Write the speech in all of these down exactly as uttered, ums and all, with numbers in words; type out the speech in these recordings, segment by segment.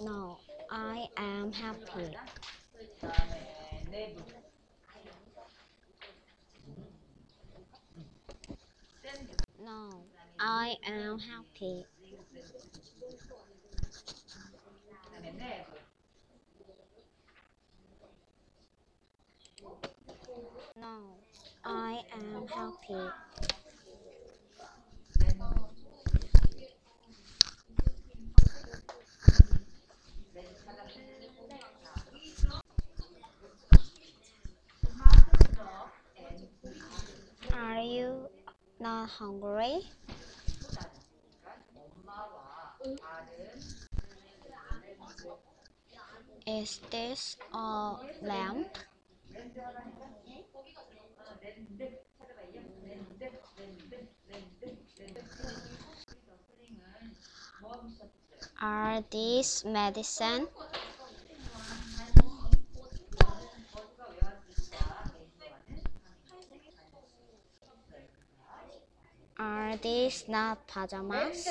No, I am happy. No, I am happy. No, I am happy. Are you not hungry? Is this a lamp? Are these medicine? Are these not pajamas?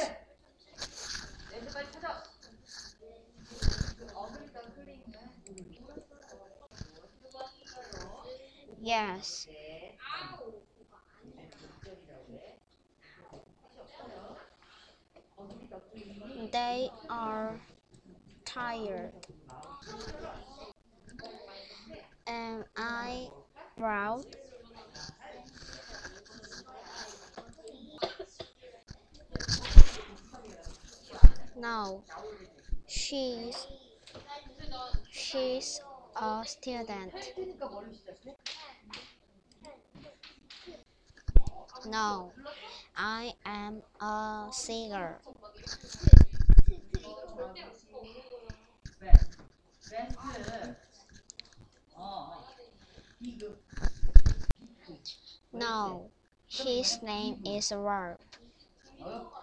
Yes, they are tired. Am I proud? No, she's she's a student. No, I am a singer. No, his name is Rar.